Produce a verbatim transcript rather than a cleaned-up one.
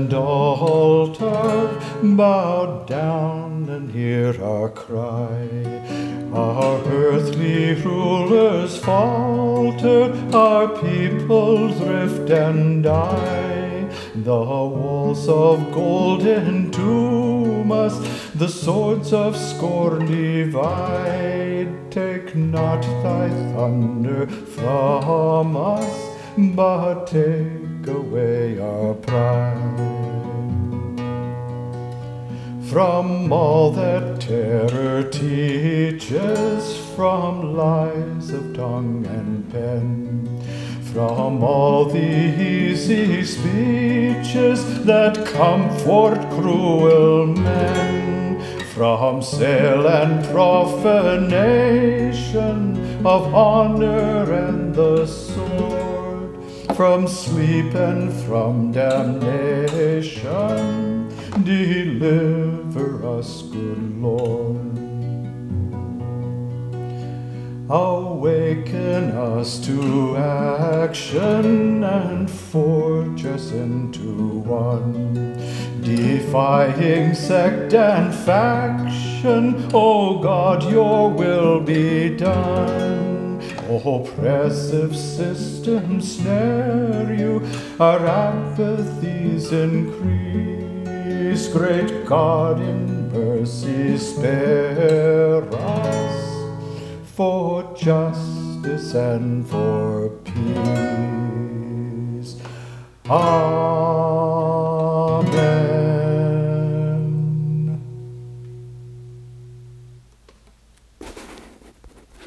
and altar, bow down and hear our cry. Our earthly rulers falter, our people drift and die. The walls of gold entomb us, the swords of scorn divide. Take not thy thunder from us, but take away our pride. From all that terror teaches, from lies of tongue and pen, from all the easy speeches that comfort cruel men, from sale and profanation of honor and the sword, from sleep and from damnation, deliver us, good Lord. Awaken us to action and forge us into one, defying sect and faction. O God, your will be done. Oppressive systems snare you, our apathies increase. Great God, in mercy spare us, for justice and for peace. Amen.